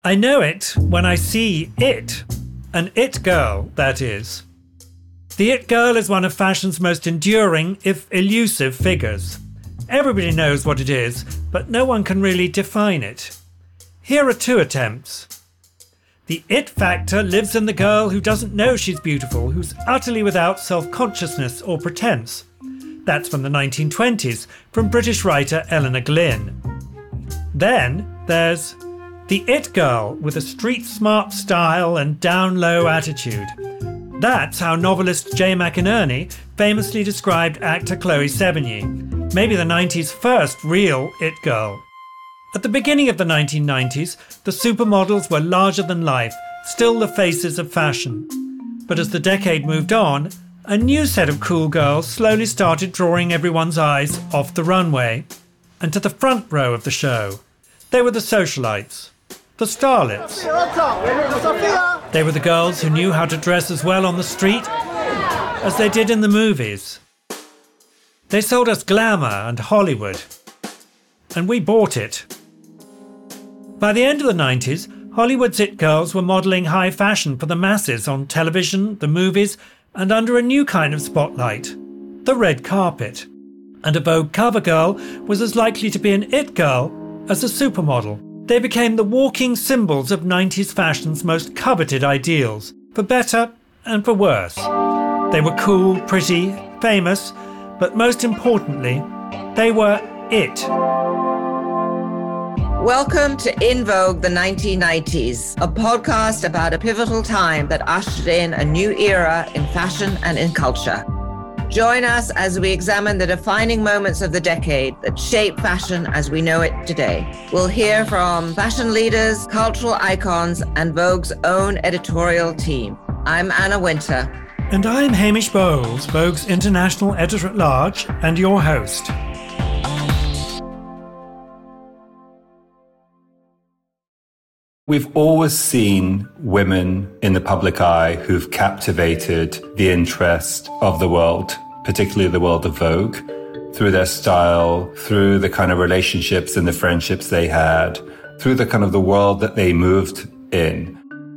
I know it when I see it. An it girl, that is. The it girl is one of fashion's most enduring, if elusive, figures. Everybody knows what it is, but no one can really define it. Here are two attempts. The it factor lives in the girl who doesn't know she's beautiful, who's utterly without self-consciousness or pretense. That's from the 1920s, from British writer Eleanor Glyn. Then there's the it girl with a street-smart style and down-low attitude. That's how novelist Jay McInerney famously described actor Chloe Sevigny, maybe the 90s' first real it girl. At the beginning of the 1990s, the supermodels were larger than life, still the faces of fashion. But as the decade moved on, a new set of cool girls slowly started drawing everyone's eyes off the runway and to the front row of the show. They were the socialites, the starlets. They were the girls who knew how to dress as well on the street as they did in the movies. They sold us glamour and Hollywood, and we bought it. By the end of the 90s, Hollywood's it girls were modelling high fashion for the masses on television, the movies, and under a new kind of spotlight, the red carpet. And a Vogue cover girl was as likely to be an it girl as a supermodel. They became the walking symbols of 90s fashion's most coveted ideals, for better and for worse. They were cool, pretty, famous, but most importantly, they were it. Welcome to In Vogue, the 1990s, a podcast about a pivotal time that ushered in a new era in fashion and in culture. Join us as we examine the defining moments of the decade that shape fashion as we know it today. We'll hear from fashion leaders, cultural icons, and Vogue's own editorial team. I'm Anna Winter. And I'm Hamish Bowles, Vogue's international editor-at-large and your host. We've always seen women in the public eye who've captivated the interest of the world, particularly the world of Vogue, through their style, through the kind of relationships and the friendships they had, through the kind of the world that they moved in.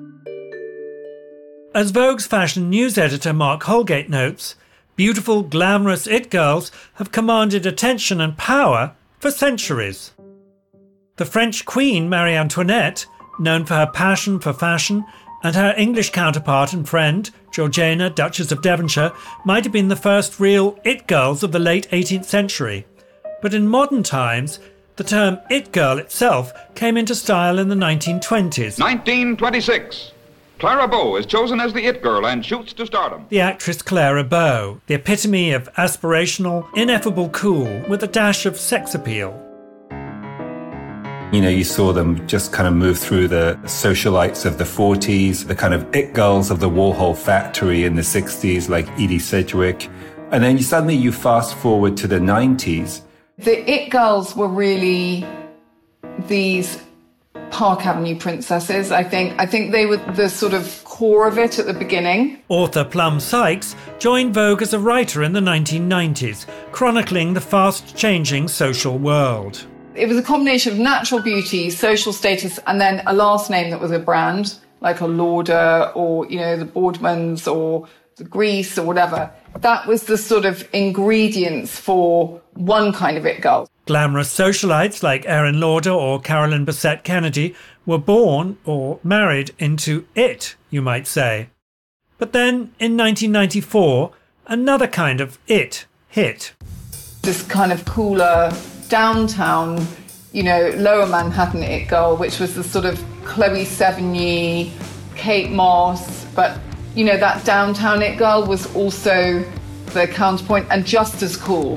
As Vogue's fashion news editor Mark Holgate notes, beautiful, glamorous it girls have commanded attention and power for centuries. The French queen Marie Antoinette, known for her passion for fashion, and her English counterpart and friend, Georgiana, Duchess of Devonshire, might have been the first real it girls of the late 18th century. But in modern times, the term it girl itself came into style in the 1920s. 1926. Clara Bow is chosen as the it girl and shoots to stardom. The actress Clara Bow, the epitome of aspirational, ineffable cool with a dash of sex appeal. You know, you saw them just kind of move through the socialites of the 40s, the kind of it girls of the Warhol factory in the 60s, like Edie Sedgwick. And then suddenly you fast forward to the 90s. The it girls were really these Park Avenue princesses, I think. I think they were the sort of core of it at the beginning. Author Plum Sykes joined Vogue as a writer in the 1990s, chronicling the fast-changing social world. It was a combination of natural beauty, social status, and then a last name that was a brand, like a Lauder or, you know, the Boardmans or the Grease or whatever. That was the sort of ingredients for one kind of it girl. Glamorous socialites like Erin Lauder or Carolyn Bessette Kennedy were born or married into it, you might say. But then, in 1994, another kind of it hit. This kind of cooler downtown, you know, lower Manhattan it girl, which was the sort of Chloe Sevigny, Kate Moss, but, you know, that downtown it girl was also the counterpoint and just as cool.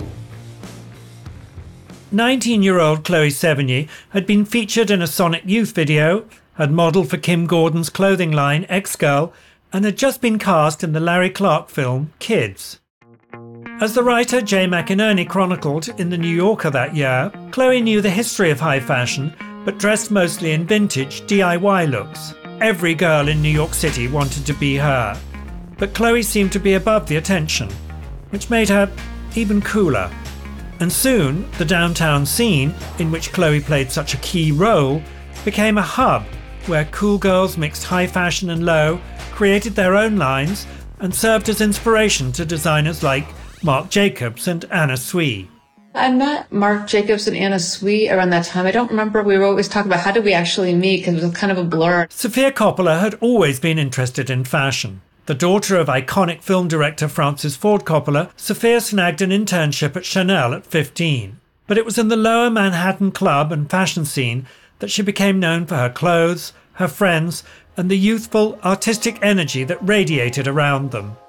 19-year-old Chloe Sevigny had been featured in a Sonic Youth video, had modelled for Kim Gordon's clothing line X-Girl, and had just been cast in the Larry Clark film Kids. As the writer Jay McInerney chronicled in The New Yorker that year, Chloe knew the history of high fashion, but dressed mostly in vintage DIY looks. Every girl in New York City wanted to be her. But Chloe seemed to be above the attention, which made her even cooler. And soon, the downtown scene, in which Chloe played such a key role, became a hub where cool girls mixed high fashion and low, created their own lines, and served as inspiration to designers like Marc Jacobs and Anna Sui. I met Marc Jacobs and Anna Sui around that time. I don't remember. We were always talking about how did we actually meet, because it was kind of a blur. Sofia Coppola had always been interested in fashion. The daughter of iconic film director Francis Ford Coppola, Sofia snagged an internship at Chanel at 15. But it was in the lower Manhattan club and fashion scene that she became known for her clothes, her friends, and the youthful, artistic energy that radiated around them.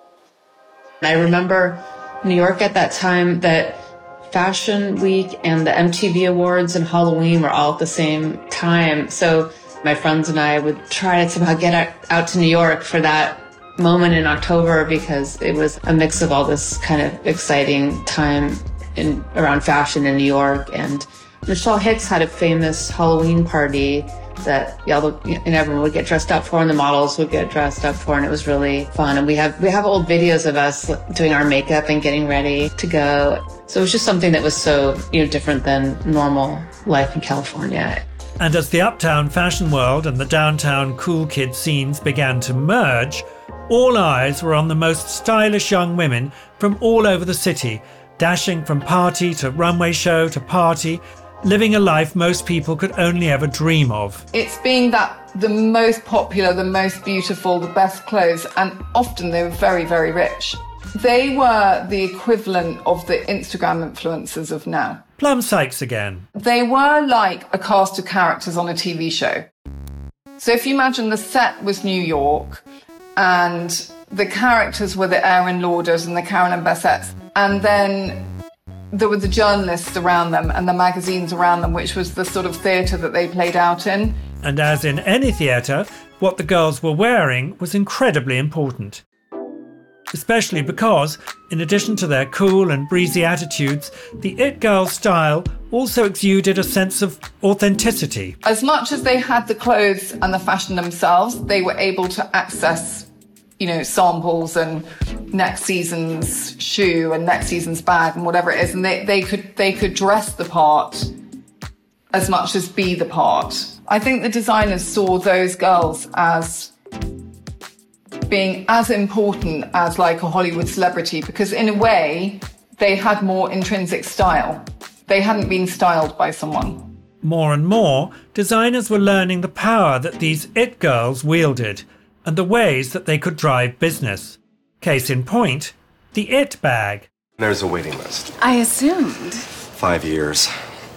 I remember New York at that time that Fashion Week and the MTV Awards and Halloween were all at the same time. So my friends and I would try to somehow get out to New York for that moment in October, because it was a mix of all this kind of exciting time around fashion in New York. And Michelle Hicks had a famous Halloween party that everyone would get dressed up for, and the models would get dressed up for, and it was really fun. And we have old videos of us doing our makeup and getting ready to go. So it was just something that was so different than normal life in California. And as the uptown fashion world and the downtown cool kid scenes began to merge, all eyes were on the most stylish young women from all over the city, dashing from party to runway show to party, living a life most people could only ever dream of. It's being the most popular, the most beautiful, the best clothes, and often they were very, very rich. They were the equivalent of the Instagram influencers of now. Plum Sykes again. They were like a cast of characters on a TV show. So if you imagine the set was New York, and the characters were the Aaron Lauders and the Carolyn Bessettes, and then there were the journalists around them and the magazines around them, which was the sort of theatre that they played out in. And as in any theatre, what the girls were wearing was incredibly important. Especially because, in addition to their cool and breezy attitudes, the It Girl style also exuded a sense of authenticity. As much as they had the clothes and the fashion themselves, they were able to access samples and next season's shoe and next season's bag and whatever it is, and they could dress the part as much as be the part. I think the designers saw those girls as being as important as like a Hollywood celebrity, because in a way they had more intrinsic style. They hadn't been styled by someone. More and more, designers were learning the power that these It Girls wielded, and the ways that they could drive business. Case in point, the It bag. There's a waiting list. I assumed. 5 years.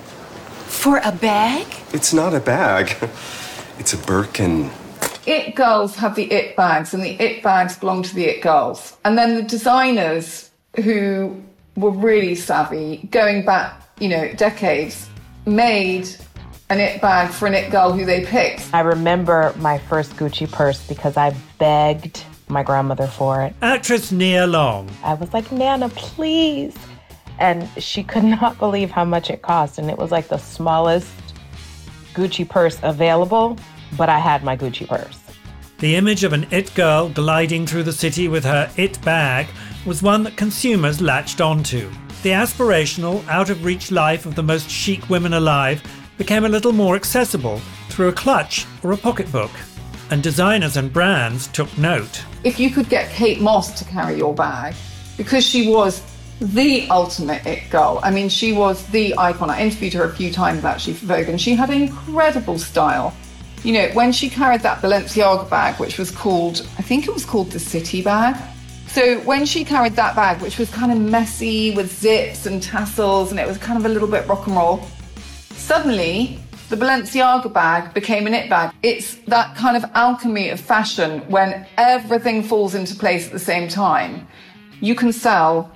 For a bag? It's not a bag. It's a Birkin. It Girls have the It bags, and the It bags belong to the It Girls. And then the designers who were really savvy, going back, decades, made an It bag for an It Girl who they picked. I remember my first Gucci purse because I begged my grandmother for it. Actress Nia Long. I was like, Nana, please. And she could not believe how much it cost. And it was like the smallest Gucci purse available, but I had my Gucci purse. The image of an It Girl gliding through the city with her It bag was one that consumers latched onto. The aspirational, out-of-reach life of the most chic women alive became a little more accessible through a clutch or a pocketbook. And designers and brands took note. If you could get Kate Moss to carry your bag, because she was the ultimate It Girl. I mean, she was the icon. I interviewed her a few times actually for Vogue, and she had incredible style. When she carried that Balenciaga bag, which was called, I think it was called the City bag. So when she carried that bag, which was kind of messy with zips and tassels, and it was kind of a little bit rock and roll, suddenly the Balenciaga bag became an It bag. It's that kind of alchemy of fashion when everything falls into place at the same time. You can sell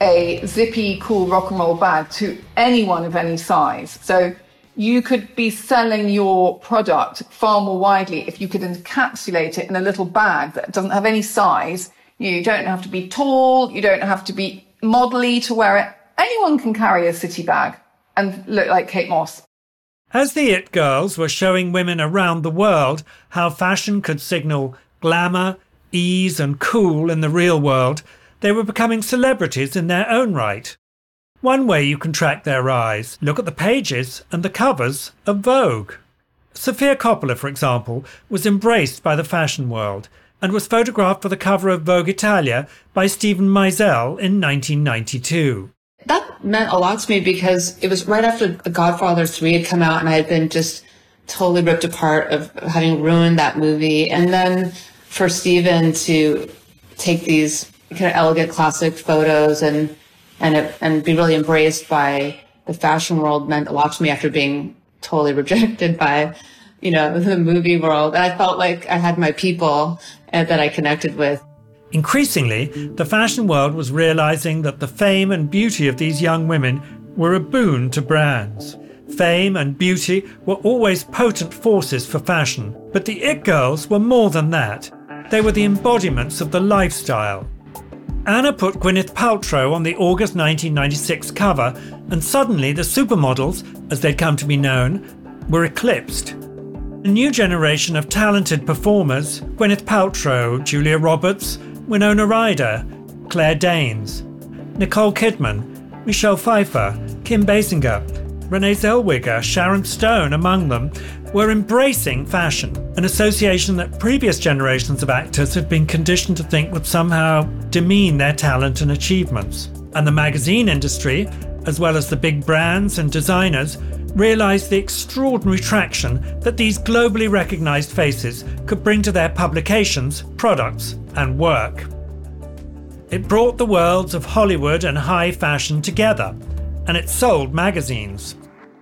a zippy, cool rock and roll bag to anyone of any size. So you could be selling your product far more widely if you could encapsulate it in a little bag that doesn't have any size. You don't have to be tall. You don't have to be modelly to wear it. Anyone can carry a city bag and look like Kate Moss. As the It Girls were showing women around the world how fashion could signal glamour, ease and cool in the real world, they were becoming celebrities in their own right. One way you can track their rise, look at the pages and the covers of Vogue. Sofia Coppola, for example, was embraced by the fashion world and was photographed for the cover of Vogue Italia by Steven Meisel in 1992. That meant a lot to me because it was right after The Godfather 3 had come out and I had been just totally ripped apart of having ruined that movie. And then for Steven to take these kind of elegant classic photos and be really embraced by the fashion world meant a lot to me after being totally rejected by, the movie world. And I felt like I had my people that I connected with. Increasingly, the fashion world was realizing that the fame and beauty of these young women were a boon to brands. Fame and beauty were always potent forces for fashion, but the It Girls were more than that. They were the embodiments of the lifestyle. Anna put Gwyneth Paltrow on the August 1996 cover, and suddenly the supermodels, as they'd come to be known, were eclipsed. A new generation of talented performers, Gwyneth Paltrow, Julia Roberts, Winona Ryder, Claire Danes, Nicole Kidman, Michelle Pfeiffer, Kim Basinger, Renee Zellweger, Sharon Stone among them, were embracing fashion, an association that previous generations of actors had been conditioned to think would somehow demean their talent and achievements. And the magazine industry, as well as the big brands and designers, realised the extraordinary traction that these globally recognised faces could bring to their publications, products and work. It brought the worlds of Hollywood and high fashion together, and it sold magazines.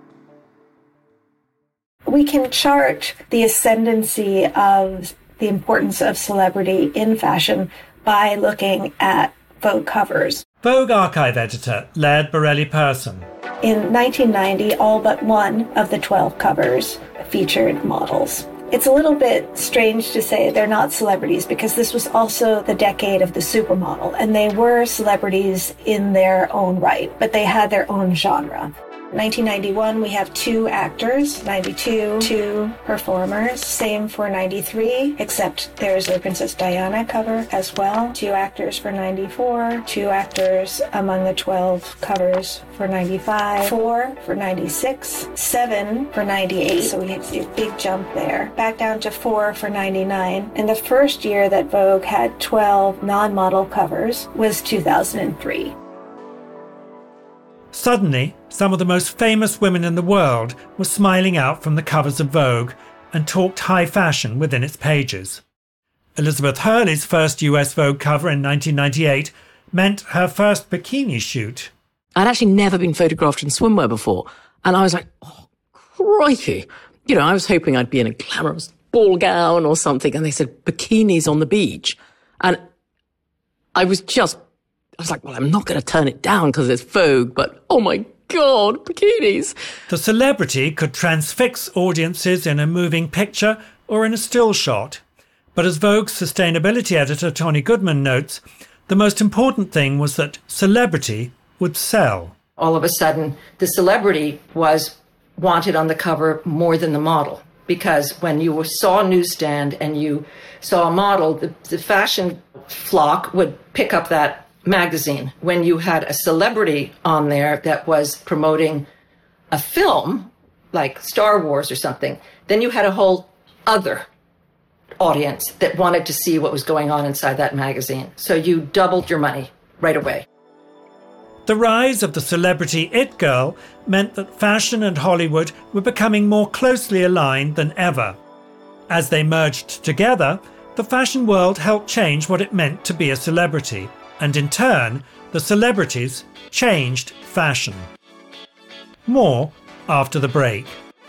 We can chart the ascendancy of the importance of celebrity in fashion by looking at Vogue covers. Vogue archive editor Laird Borelli-Person. In 1990, all but one of the 12 covers featured models. It's a little bit strange to say they're not celebrities because this was also the decade of the supermodel, and they were celebrities in their own right, but they had their own genre. 1991, we have 2 actors. 92, 2 performers. Same for 93, except there's a Princess Diana cover as well. 2 actors for 94, 2 actors among the 12 covers for 95, 4 for 96, 7 for 98. So we had a big jump there. Back down to 4 for 99. And the first year that Vogue had 12 non-model covers was 2003. Suddenly, some of the most famous women in the world were smiling out from the covers of Vogue and talked high fashion within its pages. Elizabeth Hurley's first US Vogue cover in 1998 meant her first bikini shoot. I'd actually never been photographed in swimwear before, and I was like, oh, crikey. I was hoping I'd be in a glamorous ball gown or something, and they said bikinis on the beach. And I was like, well, I'm not going to turn it down because it's Vogue, but oh my God, bikinis. The celebrity could transfix audiences in a moving picture or in a still shot. But as Vogue's sustainability editor Tony Goodman notes, the most important thing was that celebrity would sell. All of a sudden, the celebrity was wanted on the cover more than the model. Because when you saw a newsstand and you saw a model, the fashion flock would pick up that magazine. When you had a celebrity on there that was promoting a film, like Star Wars or something, then you had a whole other audience that wanted to see what was going on inside that magazine. So you doubled your money right away. The rise of the celebrity It Girl meant that fashion and Hollywood were becoming more closely aligned than ever. As they merged together, the fashion world helped change what it meant to be a celebrity. And in turn, the celebrities changed fashion. More after the break.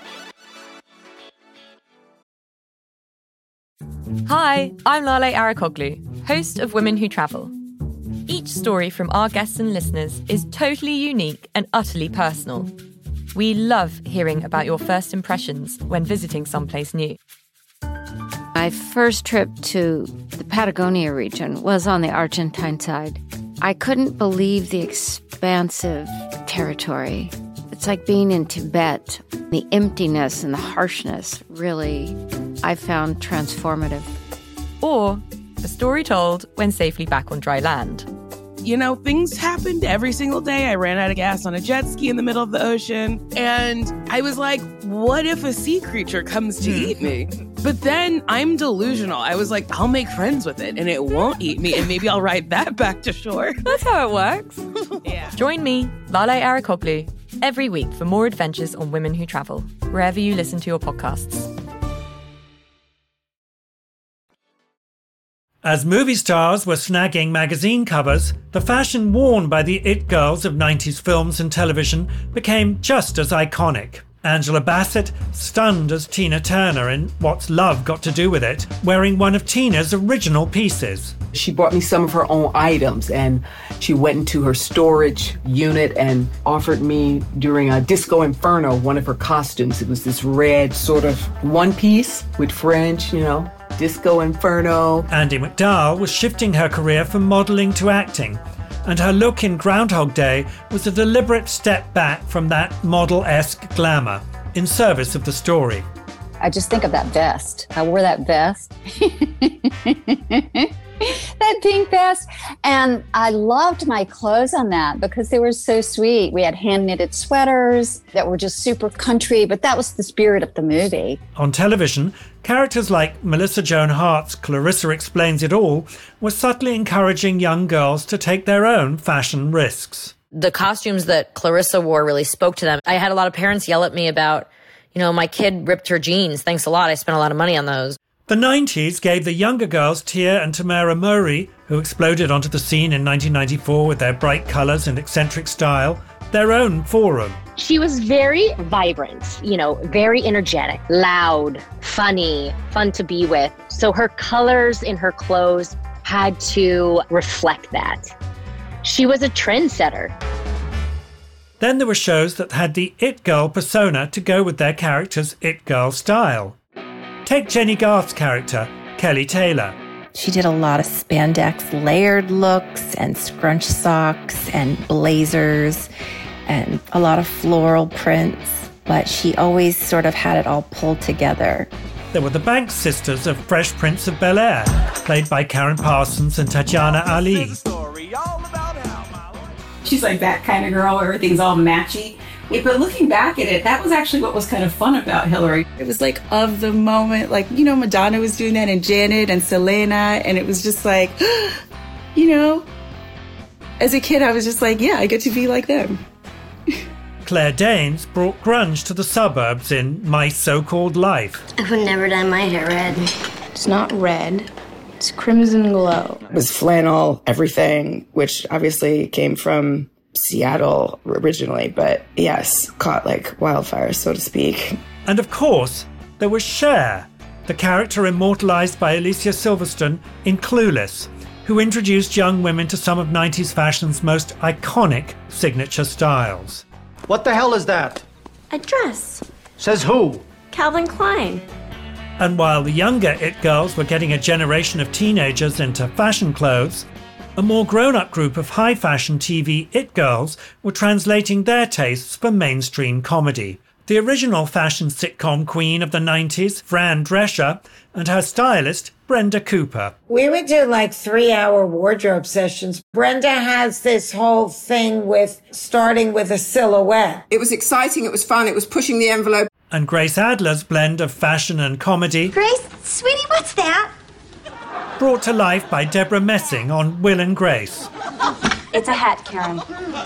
Hi, I'm Lale Arakoglu, host of Women Who Travel. Each story from our guests and listeners is totally unique and utterly personal. We love hearing about your first impressions when visiting someplace new. My first trip to the Patagonia region was on the Argentine side. I couldn't believe the expansive territory. It's like being in Tibet. The emptiness and the harshness really, I found transformative. Or a story told when safely back on dry land. things happened every single day. I ran out of gas on a jet ski in the middle of the ocean. And I was like, what if a sea creature comes to eat me? But then I'm delusional. I was like, I'll make friends with it and it won't eat me. And maybe I'll ride that back to shore. That's how it works. Yeah. Join me, Lale Arikoglu, every week for more adventures on Women Who Travel, wherever you listen to your podcasts. As movie stars were snagging magazine covers, the fashion worn by the it girls of 90s films and television became just as iconic. Angela Bassett stunned as Tina Turner in What's Love Got to Do With It, wearing one of Tina's original pieces. She brought me some of her own items, and she went into her storage unit and offered me, during a Disco Inferno, one of her costumes. It was this red sort of one piece with fringe, Disco Inferno. Andie MacDowell was shifting her career from modelling to acting, and her look in Groundhog Day was a deliberate step back from that model-esque glamour in service of the story. I just think of that vest. I wore that vest. That pink vest. And I loved my clothes on that because they were so sweet. We had hand-knitted sweaters that were just super country, but that was the spirit of the movie. On television, characters like Melissa Joan Hart's Clarissa Explains It All were subtly encouraging young girls to take their own fashion risks. The costumes that Clarissa wore really spoke to them. I had a lot of parents yell at me about, my kid ripped her jeans. Thanks a lot. I spent a lot of money on those. The 90s gave the younger girls Tia and Tamara Mowry, who exploded onto the scene in 1994 with their bright colours and eccentric style, their own forum. She was very vibrant, very energetic, loud, funny, fun to be with. So her colors in her clothes had to reflect that. She was a trendsetter. Then there were shows that had the it girl persona to go with their character's it girl style. Take Jenny Garth's character, Kelly Taylor. She did a lot of spandex layered looks and scrunch socks and blazers and a lot of floral prints, but she always sort of had it all pulled together. There were the Banks sisters of Fresh Prince of Bel-Air, played by Karen Parsons and Tatiana Ali. She's like that kind of girl, everything's all matchy. Yeah, but looking back at it, that was actually what was kind of fun about Hillary. It was like of the moment, like, Madonna was doing that and Janet and Selena, and it was just like, as a kid, I was just like, yeah, I get to be like them. Claire Danes brought grunge to the suburbs in My So-Called Life. I would never dye my hair red. It's not red, it's crimson glow. It was flannel, everything, which obviously came from Seattle originally, but yes, caught like wildfire, so to speak. And of course, there was Cher, the character immortalized by Alicia Silverstone in Clueless, who introduced young women to some of 90s fashion's most iconic signature styles. What the hell is that? A dress. Says who? Calvin Klein. And while the younger it girls were getting a generation of teenagers into fashion clothes, a more grown-up group of high-fashion TV it girls were translating their tastes for mainstream comedy. The original fashion sitcom queen of the 90s, Fran Drescher, and her stylist, Brenda Cooper. We would do like 3-hour wardrobe sessions. Brenda has this whole thing with starting with a silhouette. It was exciting, it was fun, it was pushing the envelope. And Grace Adler's blend of fashion and comedy. Grace, sweetie, what's that? Brought to life by Deborah Messing on Will and Grace. It's a hat, Karen.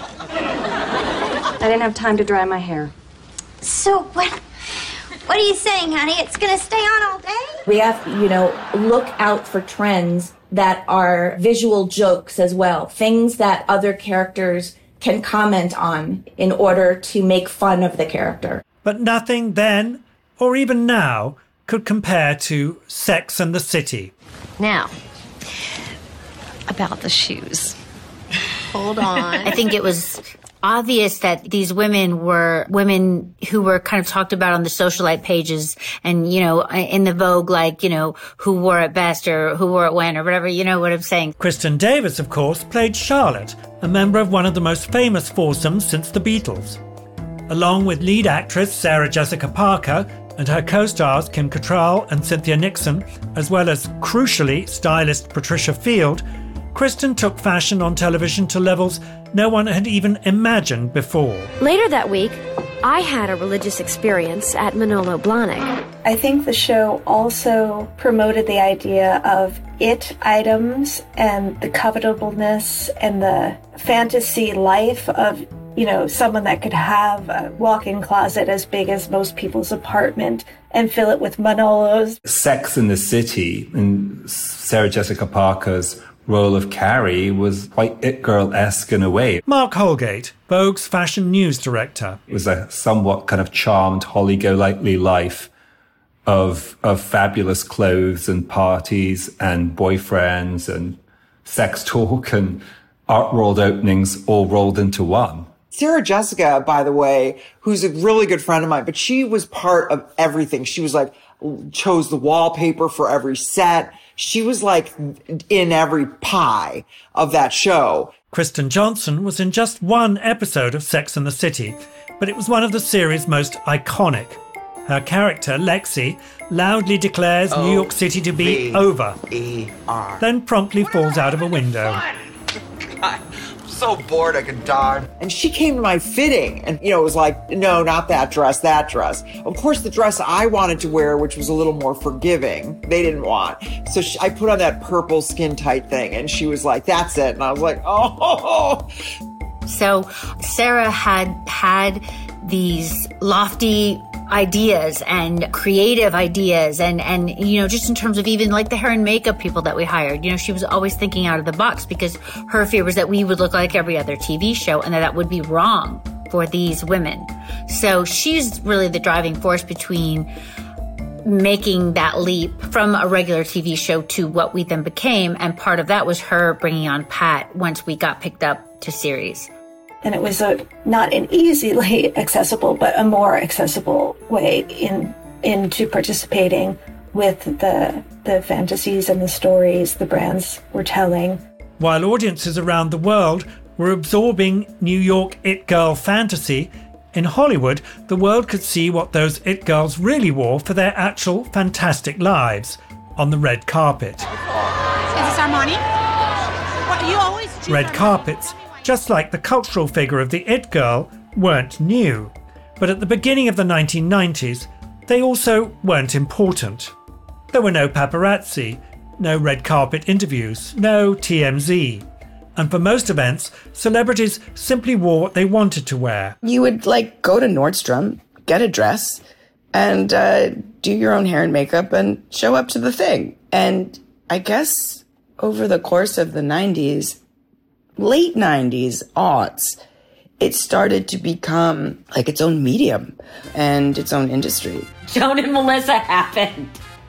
I didn't have time to dry my hair. So what are you saying, honey? It's gonna stay on all day? We have, look out for trends that are visual jokes as well. Things that other characters can comment on in order to make fun of the character. But nothing then, or even now, could compare to Sex and the City. Now, about the shoes. Hold on. I think it was obvious that these women were women who were kind of talked about on the socialite pages and, in the Vogue, who wore it best or who wore it when or whatever, you know what I'm saying. Kristen Davis, of course, played Charlotte, a member of one of the most famous foursomes since the Beatles. Along with lead actress Sarah Jessica Parker and her co-stars Kim Cattrall and Cynthia Nixon, as well as, crucially, stylist Patricia Field, Kristen took fashion on television to levels no one had even imagined before. Later that week, I had a religious experience at Manolo Blahnik. I think the show also promoted the idea of it items and the covetableness and the fantasy life of, someone that could have a walk-in closet as big as most people's apartment and fill it with Manolos. Sex and the City and Sarah Jessica Parker's role of Carrie was quite It Girl-esque in a way. Mark Holgate, Vogue's fashion news director. It was a somewhat kind of charmed, holly-go-lightly life of fabulous clothes and parties and boyfriends and sex talk and art world openings all rolled into one. Sarah Jessica, by the way, who's a really good friend of mine, but she was part of everything. She was chose the wallpaper for every set. She was in every pie of that show. Kristen Johnson was in just one episode of Sex and the City, but it was one of the series' most iconic. Her character, Lexi, loudly declares New York City to be over, then promptly falls out of a window. God, I'm so bored I could die. And she came to my fitting and, it was no, not that dress, that dress. Of course, the dress I wanted to wear, which was a little more forgiving, they didn't want. So I put on that purple skin tight thing and she was like, that's it. And I was like, oh. So Sarah had these lofty ideas and creative ideas and just in terms of even the hair and makeup people that we hired, she was always thinking out of the box because her fear was that we would look like every other TV show and that would be wrong for these women. So she's really the driving force between making that leap from a regular TV show to what we then became. And part of that was her bringing on Pat once we got picked up to series. And it was not an easily accessible, but a more accessible way into participating with the fantasies and the stories the brands were telling. While audiences around the world were absorbing New York It Girl fantasy, in Hollywood, the world could see what those It Girls really wore for their actual fantastic lives on the red carpet. Is this Armani? What, you always choose Red Armani? Carpets, just like the cultural figure of the It Girl, weren't new. But at the beginning of the 1990s, they also weren't important. There were no paparazzi, no red carpet interviews, no TMZ. And for most events, celebrities simply wore what they wanted to wear. You would go to Nordstrom, get a dress, and do your own hair and makeup and show up to the thing. And I guess over the course of the 90s, late 90s, aughts, it started to become its own medium and its own industry. Joan and Melissa happened.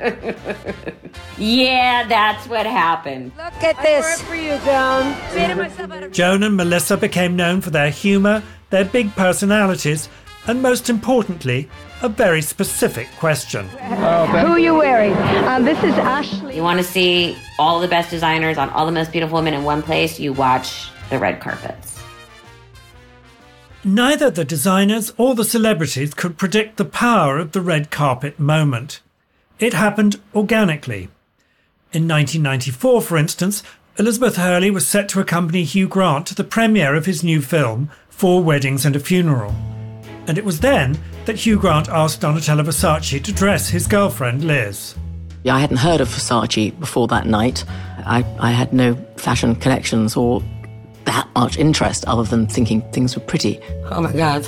Yeah, that's what happened. Look at this. For you, Joan. Joan and Melissa became known for their humour, their big personalities, and most importantly, a very specific question. Who are you wearing? This is Ashley. You want to see all the best designers on all the most beautiful women in one place, you watch the red carpets. Neither the designers or the celebrities could predict the power of the red carpet moment. It happened organically. In 1994, for instance, Elizabeth Hurley was set to accompany Hugh Grant to the premiere of his new film, 4 Weddings and a Funeral. And it was then that Hugh Grant asked Donatella Versace to dress his girlfriend, Liz. I hadn't heard of Versace before that night. I had no fashion connections or that much interest other than thinking things were pretty. Oh my God.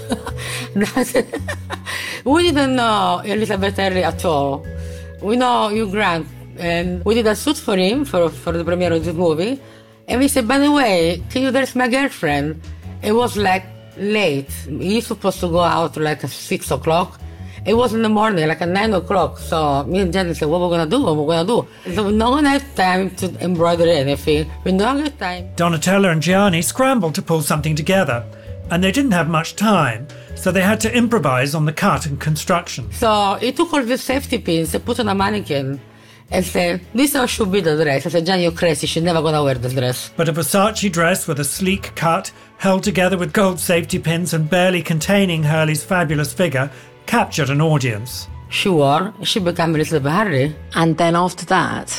We didn't know Elizabeth Hurley at all. We know Hugh Grant, and we did a shoot for him for the premiere of the movie. And we said, by the way, can you dress my girlfriend? It was late. He's supposed to go out at 6 o'clock. It was in the morning, at 9 o'clock. So me and Jenny said, what we're going to do? So no one had time to embroider anything. We don't have time. Donatella and Gianni scrambled to pull something together, and they didn't have much time, so they had to improvise on the cut and construction. So he took all the safety pins and put on a mannequin and said, this should be the dress. I said, Gianni, you're crazy. She's never going to wear the dress. But a Versace dress with a sleek cut, held together with gold safety pins and barely containing Hurley's fabulous figure, captured an audience. She became Elizabeth Hurley. And then after that,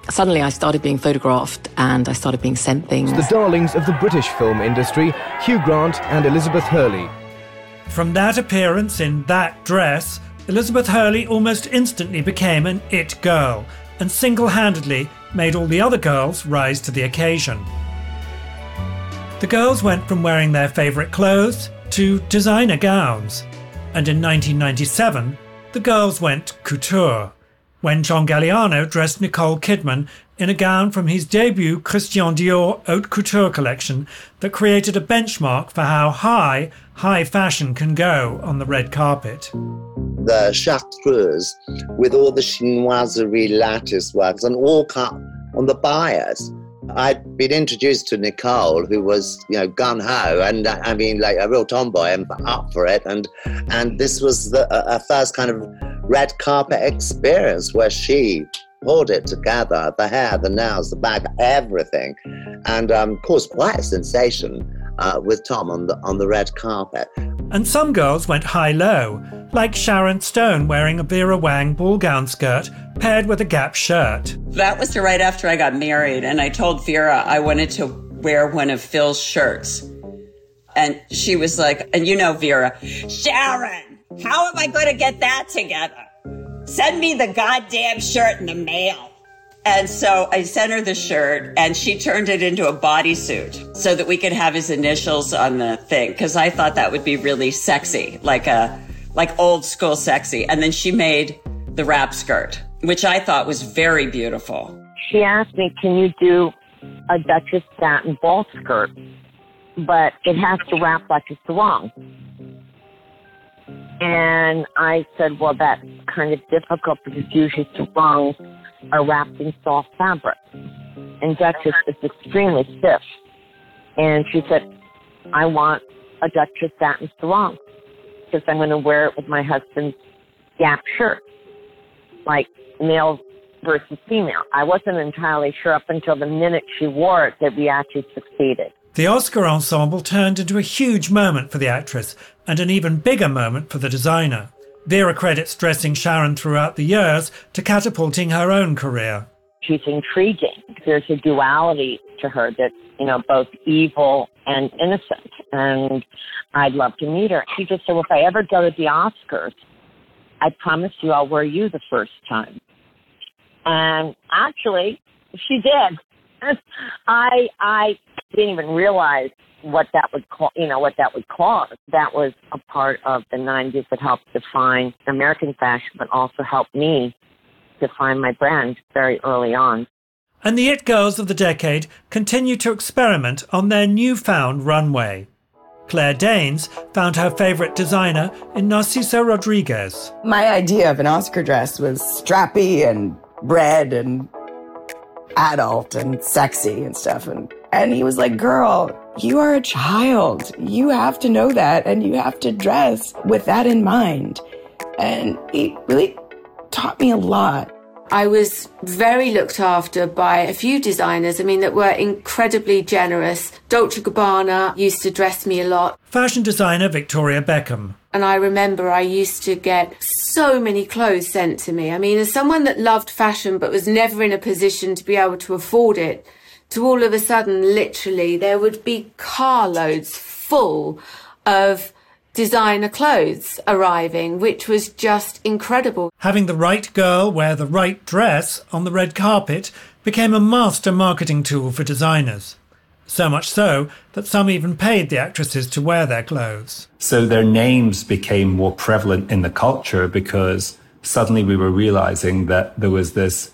Suddenly I started being photographed and I started being sent things. The darlings of the British film industry, Hugh Grant and Elizabeth Hurley. From that appearance in that dress, Elizabeth Hurley almost instantly became an it girl and single-handedly made all the other girls rise to the occasion. The girls went from wearing their favourite clothes to designer gowns, and in 1997, the girls went couture, when John Galliano dressed Nicole Kidman in a gown from his debut Christian Dior haute couture collection that created a benchmark for how high fashion can go on the red carpet. The chartreuse with all the chinoiserie lattice works and all cut on the bias. I'd been introduced to Nicole, who was, gung-ho, and I mean, like a real tomboy and up for it. And this was a first kind of red carpet experience where she pulled it together, the hair, the nails, the bag, everything. And caused quite a sensation with Tom on the red carpet. And some girls went high-low, like Sharon Stone wearing a Vera Wang ball gown skirt paired with a Gap shirt. That was right after I got married, and I told Vera I wanted to wear one of Phil's shirts. And she was like, and Vera, Sharon, how am I going to get that together? Send me the goddamn shirt in the mail. And so I sent her the shirt, and she turned it into a bodysuit so that we could have his initials on the thing, because I thought that would be really sexy, like old school sexy. And then she made the wrap skirt, which I thought was very beautiful. She asked me, can you do a Duchess satin ball skirt, but it has to wrap like a sarong? And I said, well, that's kind of difficult because usually sarongs are wrapped in soft fabric, and Duchess is extremely stiff. And she said, I want a Duchess satin sarong because I'm going to wear it with my husband's Gap shirt, like male versus female. I wasn't entirely sure up until the minute she wore it that we actually succeeded. The Oscar ensemble turned into a huge moment for the actress and an even bigger moment for the designer. Vera credits dressing Sharon throughout the years to catapulting her own career. She's intriguing. There's a duality to her that's, both evil and innocent. And I'd love to meet her. She just said, well, if I ever go to the Oscars, I promise you I'll wear you the first time. And actually, she did. I didn't even realize what that would cause. That was a part of the 90s that helped define American fashion, but also helped me define my brand very early on. And the it girls of the decade continue to experiment on their newfound runway. Claire Danes found her favourite designer in Narciso Rodriguez. My idea of an Oscar dress was strappy and red and adult and sexy and stuff. And he was like, girl, you are a child. You have to know that, and you have to dress with that in mind. And he really taught me a lot. I was very looked after by a few designers, that were incredibly generous. Dolce & Gabbana used to dress me a lot. Fashion designer Victoria Beckham. And I remember I used to get so many clothes sent to me. As someone that loved fashion but was never in a position to be able to afford it, to all of a sudden, literally, there would be carloads full of designer clothes arriving, which was just incredible. Having the right girl wear the right dress on the red carpet became a master marketing tool for designers. So much so that some even paid the actresses to wear their clothes. So their names became more prevalent in the culture because suddenly we were realizing that there was this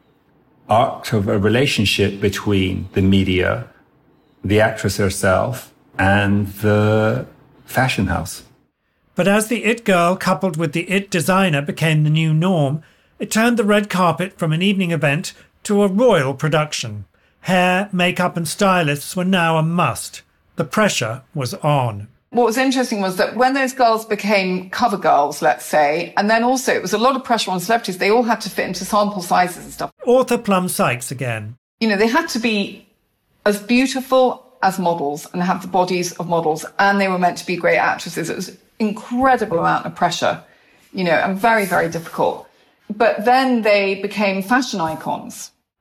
arc of a relationship between the media, the actress herself, and the fashion house. But as the it girl coupled with the it designer became the new norm, it turned the red carpet from an evening event to a royal production. Hair, makeup and stylists were now a must. The pressure was on. What was interesting was that when those girls became cover girls, let's say, and then also it was a lot of pressure on celebrities, they all had to fit into sample sizes and stuff. Author Plum Sykes again. They had to be as beautiful as models and have the bodies of models, and they were meant to be great actresses. It was an incredible amount of pressure, and very, very difficult. But then they became fashion icons.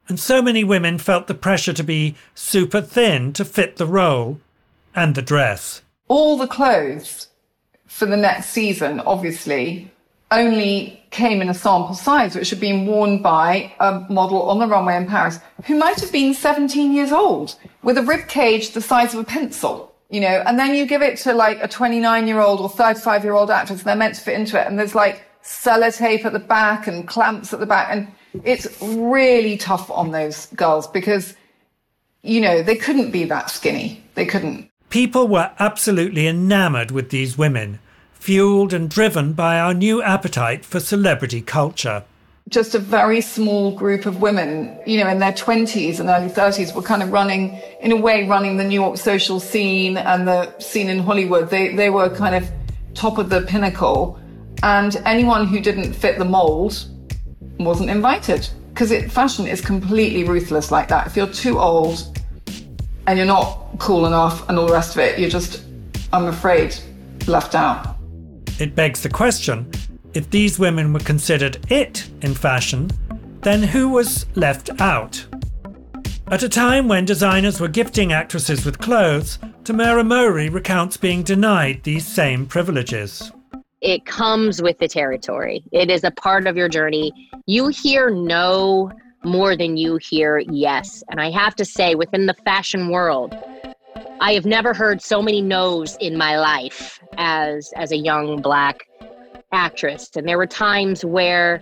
And so many women felt the pressure to be super thin to fit the role and the dress. All the clothes for the next season, obviously, only came in a sample size, which had been worn by a model on the runway in Paris who might have been 17 years old with a rib cage the size of a pencil, you know, and then you give it to like a 29-year-old or 35-year-old actress and they're meant to fit into it. And there's like sellotape at the back and clamps at the back. And it's really tough on those girls because, you know, they couldn't be that skinny. They couldn't. People were absolutely enamored with these women, fueled and driven by our new appetite for celebrity culture. Just a very small group of women, you know, in their 20s and early 30s were kind of running the New York social scene and the scene in Hollywood. They were kind of top of the pinnacle. And anyone who didn't fit the mold wasn't invited. Because fashion is completely ruthless like that. If you're too old and you're not cool enough and all the rest of it, you're just, I'm afraid, left out. It begs the question, if these women were considered it in fashion, then who was left out? At a time when designers were gifting actresses with clothes, Tamara Mowry recounts being denied these same privileges. It comes with the territory. It is a part of your journey. You hear no more than you hear yes. And I have to say, within the fashion world, I have never heard so many no's in my life as a young Black actress. And there were times where,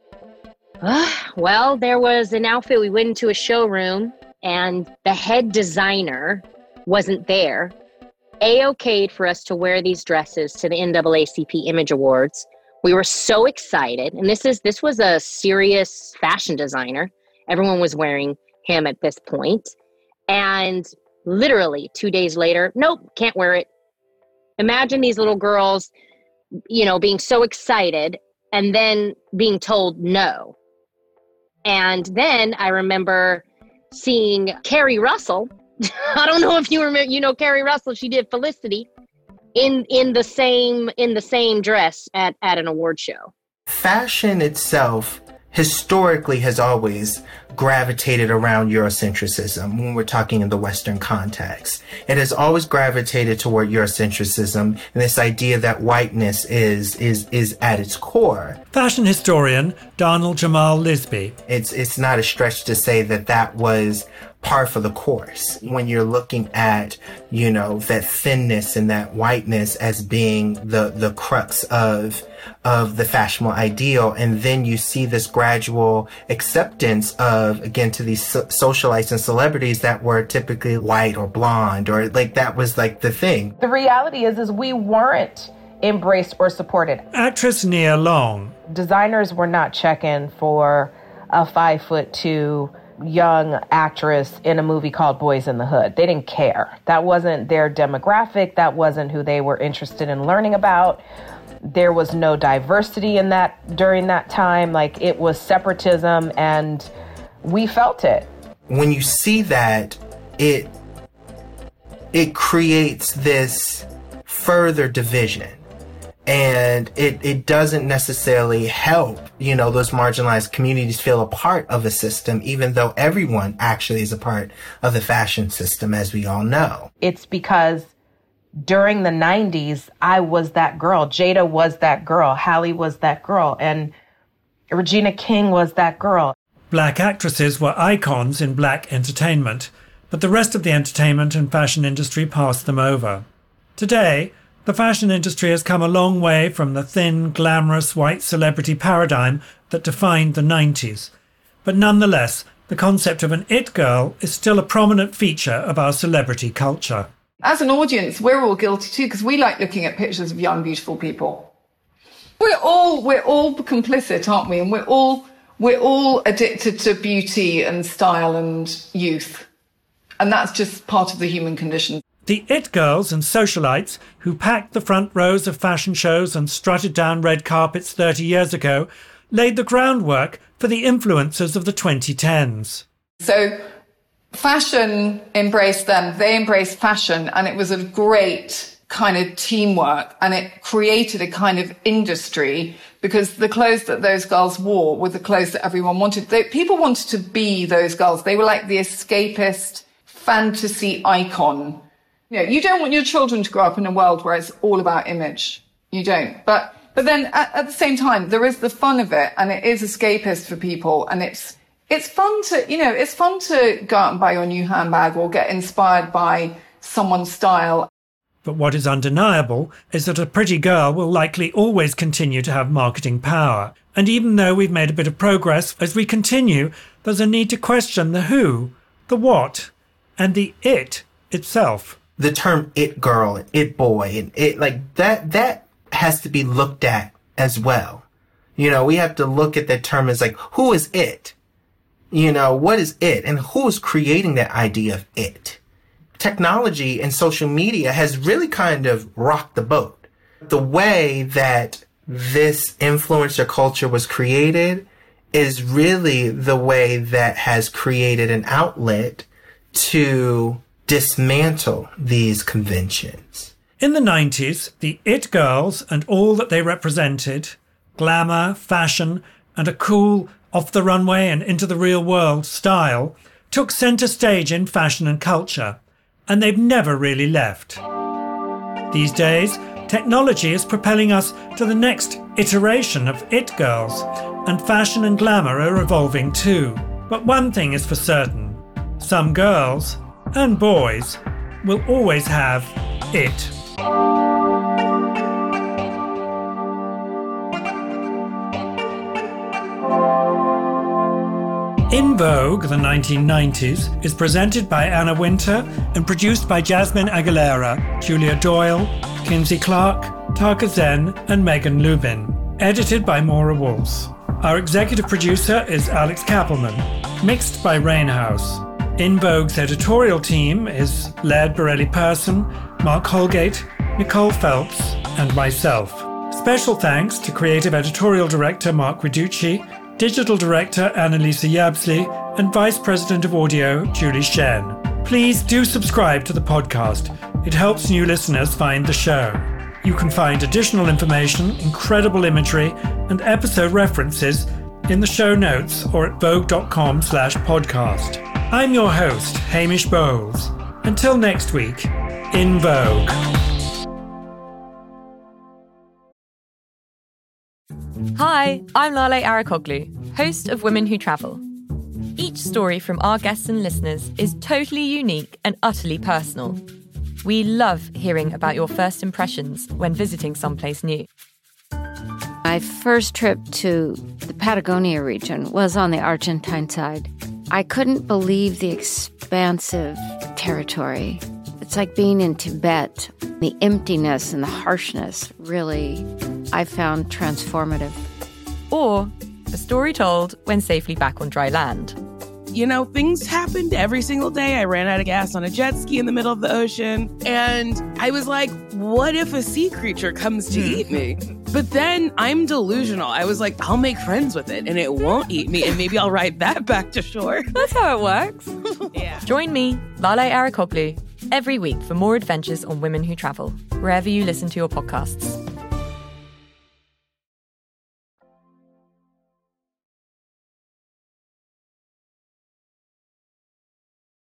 there was an outfit. We went into a showroom and the head designer wasn't there. A-okayed for us to wear these dresses to the NAACP Image Awards. We were so excited. And this was a serious fashion designer. Everyone was wearing him at this point. And literally 2 days later, nope, can't wear it. Imagine these little girls, you know, being so excited and then being told no. And then I remember seeing Carrie Russell. I don't know if you remember, you know, Carrie Russell, she did Felicity in the same dress at an award show. Fashion itself historically has always gravitated around Eurocentrism when we're talking in the Western context. It has always gravitated toward Eurocentrism and this idea that whiteness is at its core. Fashion historian Donald Jamal Lisby. It's not a stretch to say that was par for the course when you're looking at, you know, that thinness and that whiteness as being the crux of the fashionable ideal. And then you see this gradual acceptance of, again, to these socialites and celebrities that were typically white or blonde, or like that was like the thing. The reality is we weren't embraced or supported. Actress Nia Long. Designers were not checking for a 5'2" young actress in a movie called Boys in the Hood. They didn't care. That wasn't their demographic. That wasn't who they were interested in learning about. There was no diversity in that during that time. Like, it was separatism, and we felt it. When you see that, it creates this further division. And it doesn't necessarily help, you know, those marginalized communities feel a part of a system, even though everyone actually is a part of the fashion system, as we all know. It's because during the 90s, I was that girl. Jada was that girl. Halle was that girl. And Regina King was that girl. Black actresses were icons in Black entertainment, but the rest of the entertainment and fashion industry passed them over. Today, the fashion industry has come a long way from the thin, glamorous white celebrity paradigm that defined the 90s. But nonetheless, the concept of an it girl is still a prominent feature of our celebrity culture. As an audience, we're all guilty too, because we like looking at pictures of young, beautiful people. We're all complicit, aren't we? And we're all addicted to beauty and style and youth. And that's just part of the human condition. The it girls and socialites who packed the front rows of fashion shows and strutted down red carpets 30 years ago laid the groundwork for the influencers of the 2010s. So fashion embraced them, they embraced fashion, and it was a great kind of teamwork, and it created a kind of industry because the clothes that those girls wore were the clothes that everyone wanted. People wanted to be those girls. They were like the escapist fantasy icon. You know, you don't want your children to grow up in a world where it's all about image. You don't. But then at the same time, there is the fun of it, and it is escapist for people, and it's fun to go out and buy your new handbag or get inspired by someone's style. But what is undeniable is that a pretty girl will likely always continue to have marketing power. And even though we've made a bit of progress, as we continue, there's a need to question the who, the what, and the it itself. The term it girl and it boy and it like that has to be looked at as well. You know, we have to look at that term as like, who is it? You know, what is it? And who is creating that idea of it? Technology and social media has really kind of rocked the boat. The way that this influencer culture was created is really the way that has created an outlet to dismantle these conventions. In the 90s, the it girls and all that they represented, glamour, fashion, and a cool off-the-runway and into the real world style, took centre stage in fashion and culture, and they've never really left. These days, technology is propelling us to the next iteration of it girls, and fashion and glamour are evolving too. But one thing is for certain, some girls and boys will always have it. In Vogue, the 1990s, is presented by Anna Wintour and produced by Jasmine Aguilera, Julia Doyle, Kinsey Clark, Taka Zen, and Megan Lubin. Edited by Maura Walsh. Our executive producer is Alex Kappelman. Mixed by Rainhouse. In Vogue's editorial team is Laird Borelli-Person, Mark Holgate, Nicole Phelps, and myself. Special thanks to Creative Editorial Director Mark Guiducci, Digital Director Annalisa Yabsley, and Vice President of Audio Julie Shen. Please do subscribe to the podcast. It helps new listeners find the show. You can find additional information, incredible imagery, and episode references in the show notes or at vogue.com/podcast. I'm your host, Hamish Bowles. Until next week, in Vogue. Hi, I'm Lale Arikoglu, host of Women Who Travel. Each story from our guests and listeners is totally unique and utterly personal. We love hearing about your first impressions when visiting someplace new. My first trip to the Patagonia region was on the Argentine side. I couldn't believe the expansive territory. It's like being in Tibet. The emptiness and the harshness really, I found transformative. Or a story told when safely back on dry land. You know, things happened every single day. I ran out of gas on a jet ski in the middle of the ocean. And I was like, what if a sea creature comes to eat me? But then I'm delusional. I was like, I'll make friends with it and it won't eat me. And maybe I'll ride that back to shore. That's how it works. Yeah. Join me, Lale Arikoglu, every week for more adventures on Women Who Travel, wherever you listen to your podcasts.